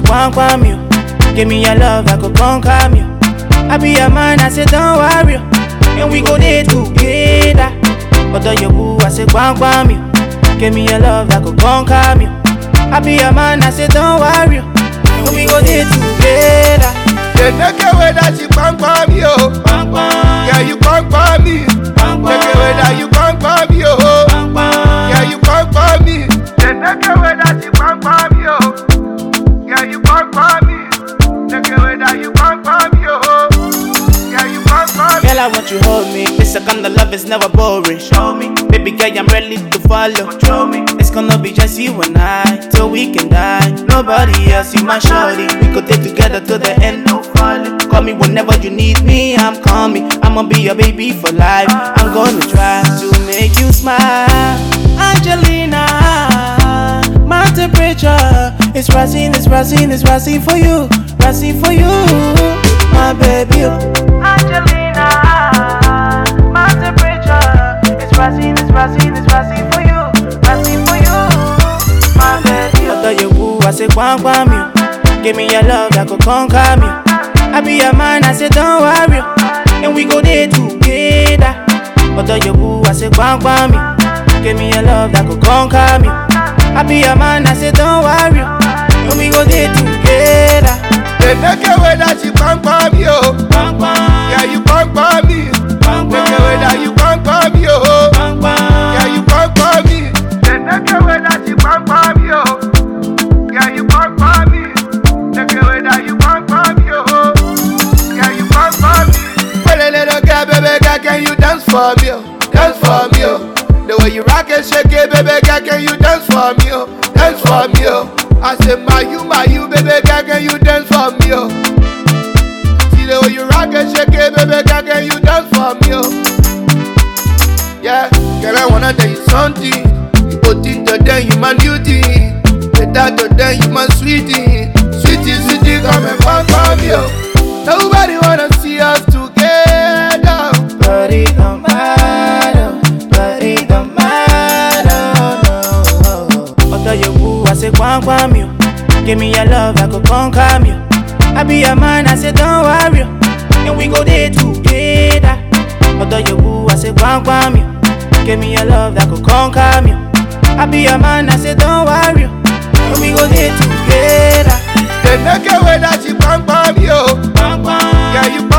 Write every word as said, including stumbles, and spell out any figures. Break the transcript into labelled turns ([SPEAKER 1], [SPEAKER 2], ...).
[SPEAKER 1] say quam quam you. Give me your love, I could conquer you. I be your man, I say don't worry, and we go there together. But do you boo, I say quam quam you. Give me your love, I could conquer you. I be your man, I say don't worry, and we go there together.
[SPEAKER 2] The nigga way that you quam quam yo, yeah you quam quam me. Nigga way that you quam quam yo, yeah you quam quam me. The nigga way that you quam quam yo, yeah you quam quam me. Nigga way that you quam quam yo, yeah you quam quam me.
[SPEAKER 1] Girl, I want you hold me. This kind of love is never boring. Show me, baby girl, I'm ready to follow. Control me. It's gonna be just you and I till we can die. Nobody else, you my shorty. We could stay together till the end, no falling. Call me whenever you need me. I'm coming. I'ma be your baby for life. I'm gonna try to make you smile, Angelina. My temperature is rising, it's rising, it's rising for you, rising for you, my baby. Angelina, my temperature is rising, it's rising, it's rising for you, rising for you, my baby. I thought you woo, I say quam quam you. Give me your love, I could conquer you. I be your man, I say don't worry, and we go there together. I thought you woo, I say quam quam you. Give me your love, I could conquer you. I be your man, I say don't worry, and we go there together.
[SPEAKER 2] The nigga way that you quam quam yo, yeah you quam quam me. Nigga way that you quam quam yo, yeah you quam quam me. The nigga way that you quam quam yo, yeah you quam quam me. Nigga way that you quam quam yo, yeah you quam quam me. Pretty little girl, baby girl, can you dance for me? Dance for me. The way you rock and shake it, baby girl, can you dance for me? Dance for me. I say my you, my you, baby girl, can you dance for me? See the way you rock and shake it, baby girl, can you dance for me? Yeah, girl, I wanna tell you something. You put it to them, you my beauty. The that to them, you my sweetie. Sweetie, sweetie, come and fuck for me. Nobody wanna see us together,
[SPEAKER 1] but it don't matter, but it don't matter, no. I thought you woo, I say quam quam you. Give me your love, I could conquer you. I be your man, I say don't worry, and we go there together. I thought you woo, I say quam quam you. Give me your love, I could conquer you. I be your man, I say don't worry, and we go there together.
[SPEAKER 2] The nigga way that you quam quam yo, yeah you